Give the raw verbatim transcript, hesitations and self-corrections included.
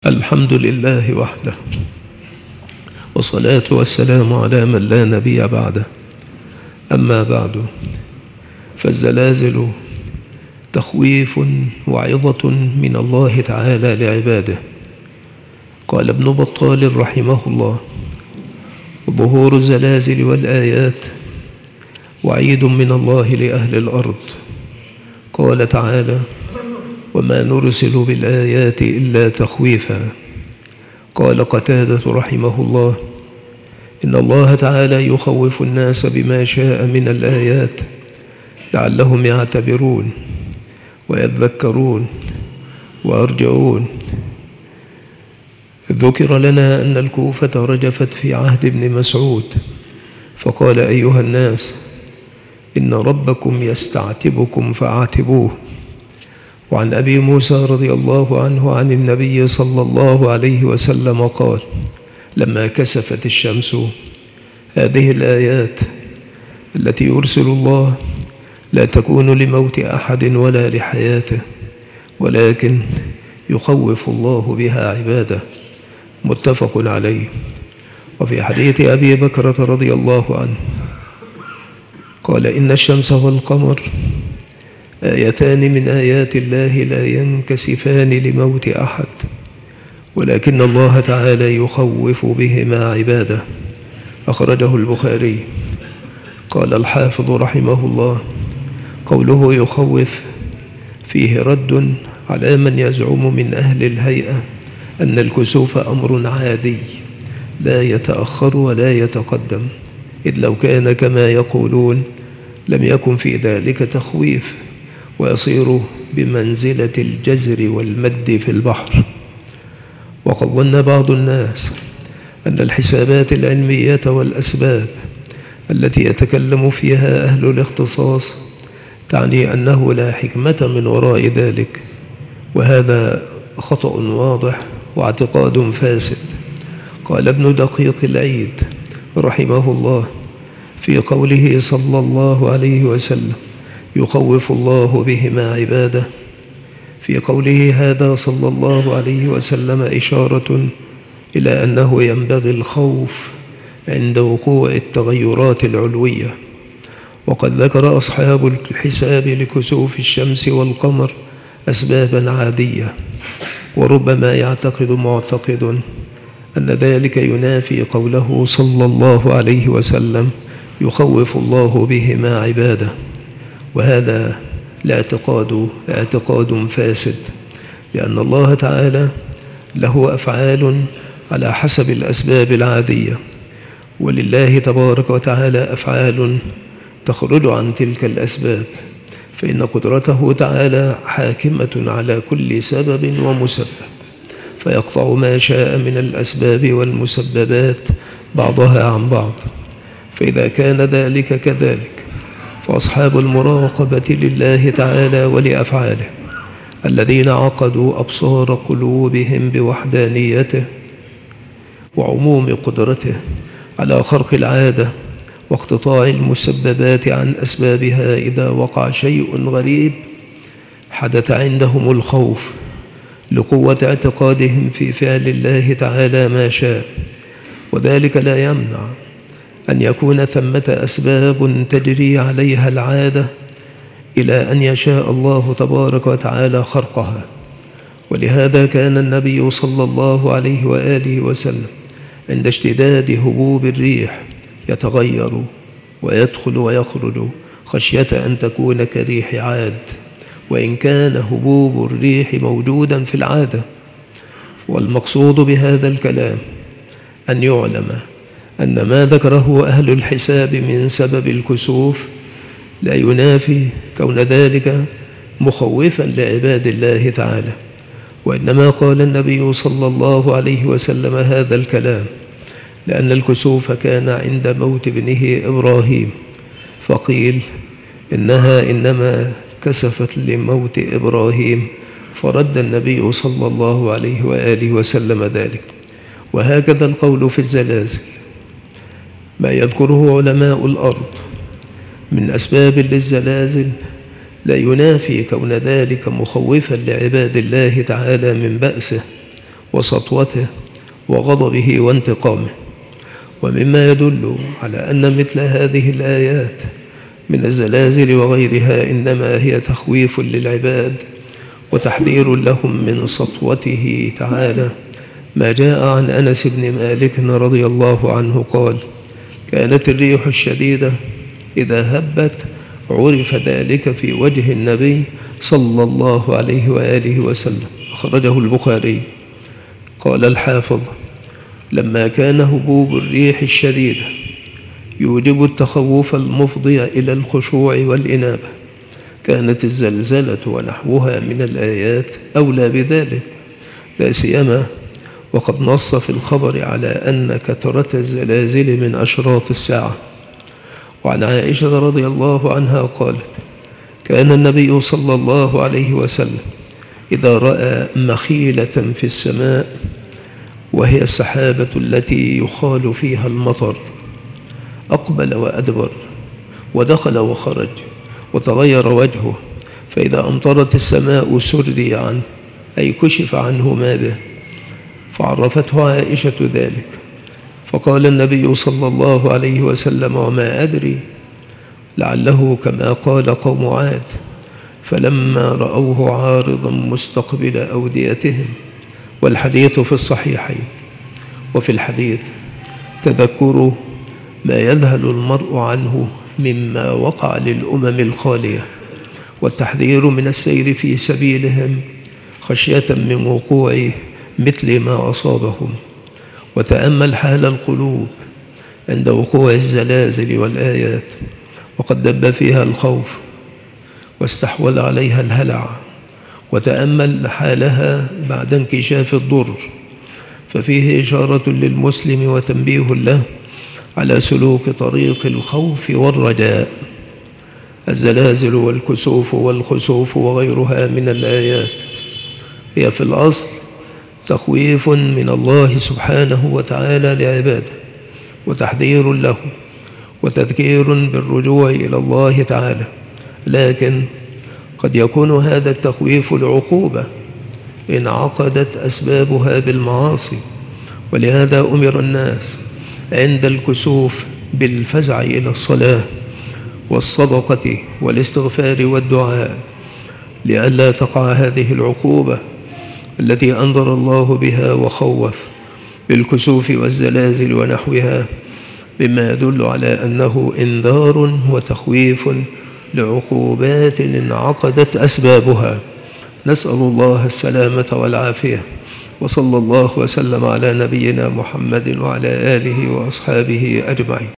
الحمد لله وحده، والصلاة والسلام على من لا نبي بعده. أما بعد، فالزلازل تخويف وعظة من الله تعالى لعباده. قال ابن بطال رحمه الله: ظهور الزلازل والآيات وعيد من الله لأهل الأرض. قال تعالى: وما نرسل بالآيات إلا تخويفا. قال قتادة رحمه الله: إن الله تعالى يخوف الناس بما شاء من الآيات لعلهم يعتبرون ويذكرون ويرجعون. ذكر لنا أن الكوفة رجفت في عهد ابن مسعود، فقال: أيها الناس، إن ربكم يستعتبكم فاعتبوه. وعن أبي موسى رضي الله عنه عن النبي صلى الله عليه وسلم قال: لما كسفت الشمس: هذه الآيات التي يرسل الله لا تكون لموت أحد ولا لحياته، ولكن يخوف الله بها عباده. متفق عليه. وفي حديث أبي بكرة رضي الله عنه قال: إن الشمس والقمر آيتان من آيات الله لا ينكسفان لموت أحد، ولكن الله تعالى يخوف بهما عباده. أخرجه البخاري. قال الحافظ رحمه الله: قوله يخوف فيه رد على من يزعم من أهل الهيئة أن الكسوف أمر عادي لا يتأخر ولا يتقدم، إذ لو كان كما يقولون لم يكن في ذلك تخويف، ويصير بمنزلة الجزر والمد في البحر. وقد ظن بعض الناس أن الحسابات العلمية والأسباب التي يتكلم فيها أهل الاختصاص تعني أنه لا حكمة من وراء ذلك، وهذا خطأ واضح واعتقاد فاسد. قال ابن دقيق العيد رحمه الله في قوله صلى الله عليه وسلم: يخوف الله بهما عباده، في قوله هذا صلى الله عليه وسلم إشارة إلى أنه ينبغي الخوف عند وقوع التغيرات العلوية. وقد ذكر أصحاب الحساب لكسوف الشمس والقمر أسبابا عادية، وربما يعتقد معتقد أن ذلك ينافي قوله صلى الله عليه وسلم: يخوف الله بهما عباده، وهذا الاعتقاد اعتقاد فاسد، لأن الله تعالى له أفعال على حسب الأسباب العادية، ولله تبارك وتعالى أفعال تخرج عن تلك الأسباب، فإن قدرته تعالى حاكمة على كل سبب ومسبب، فيقطع ما شاء من الأسباب والمسببات بعضها عن بعض. فإذا كان ذلك كذلك، فأصحاب المراقبة لله تعالى ولأفعاله الذين عقدوا أبصار قلوبهم بوحدانيته وعموم قدرته على خرق العادة واقتطاع المسببات عن أسبابها، إذا وقع شيء غريب حدث عندهم الخوف لقوة اعتقادهم في فعل الله تعالى ما شاء. وذلك لا يمنع أن يكون ثمة أسباب تجري عليها العادة إلى أن يشاء الله تبارك وتعالى خرقها. ولهذا كان النبي صلى الله عليه وآله وسلم عند اشتداد هبوب الريح يتغير ويدخل ويخرج خشية أن تكون كريح عاد، وإن كان هبوب الريح موجودا في العادة. والمقصود بهذا الكلام أن يعلم أن ما ذكره أهل الحساب من سبب الكسوف لا ينافي كون ذلك مخوفا لعباد الله تعالى، وإنما قال النبي صلى الله عليه وسلم هذا الكلام لأن الكسوف كان عند موت ابنه إبراهيم، فقيل إنها إنما كسفت لموت إبراهيم، فرد النبي صلى الله عليه وآله وسلم ذلك. وهكذا القول في الزلازل، ما يذكره علماء الأرض من أسباب للزلازل لا ينافي كون ذلك مخوفا لعباد الله تعالى من بأسه وسطوته وغضبه وانتقامه. ومما يدل على أن مثل هذه الآيات من الزلازل وغيرها إنما هي تخويف للعباد وتحذير لهم من سطوته تعالى ما جاء عن أنس بن مالك رضي الله عنه قال: كانت الريح الشديدة إذا هبت عرف ذلك في وجه النبي صلى الله عليه وآله وسلم. أخرجه البخاري. قال الحافظ: لما كان هبوب الريح الشديدة يوجب التخوف المفضي إلى الخشوع والإنابة، كانت الزلزلة ونحوها من الآيات أولى بذلك، لا سيما وقد نص في الخبر على أن كثرة الزلازل من أشراط الساعة. وعن عائشة رضي الله عنها قالت: كان النبي صلى الله عليه وسلم إذا رأى مخيلة في السماء وهي السحابة التي يخال فيها المطر أقبل وأدبر ودخل وخرج وتغير وجهه، فإذا أمطرت السماء سري عنه، أي كشف عنه ما به، فعرفته عائشة ذلك، فقال النبي صلى الله عليه وسلم: وما أدري لعله كما قال قوم عاد، فلما رأوه عارضا مستقبل أوديتهم. والحديث في الصحيحين. وفي الحديث تذكر ما يذهل المرء عنه مما وقع للأمم الخالية، والتحذير من السير في سبيلهم خشية من وقوع مثل ما أصابهم. وتأمل حال القلوب عند وقوع الزلازل والآيات وقد دب فيها الخوف واستحوذ عليها الهلع، وتأمل حالها بعد انكشاف الضر، ففيه إشارة للمسلم وتنبيه له على سلوك طريق الخوف والرجاء. الزلازل والكسوف والخسوف وغيرها من الآيات هي في الأصل تخويف من الله سبحانه وتعالى لعباده، وتحذير له، وتذكير بالرجوع إلى الله تعالى، لكن قد يكون هذا التخويف لعقوبة إن عقدت أسبابها بالمعاصي. ولهذا أمر الناس عند الكسوف بالفزع إلى الصلاة والصدقة والاستغفار والدعاء، لئلا تقع هذه العقوبة التي أنذر الله بها وخوف بالكسوف والزلازل ونحوها، مما يدل على أنه إنذار وتخويف لعقوبات انعقدت أسبابها. نسأل الله السلامة والعافية، وصلى الله وسلم على نبينا محمد وعلى آله وأصحابه أجمعين.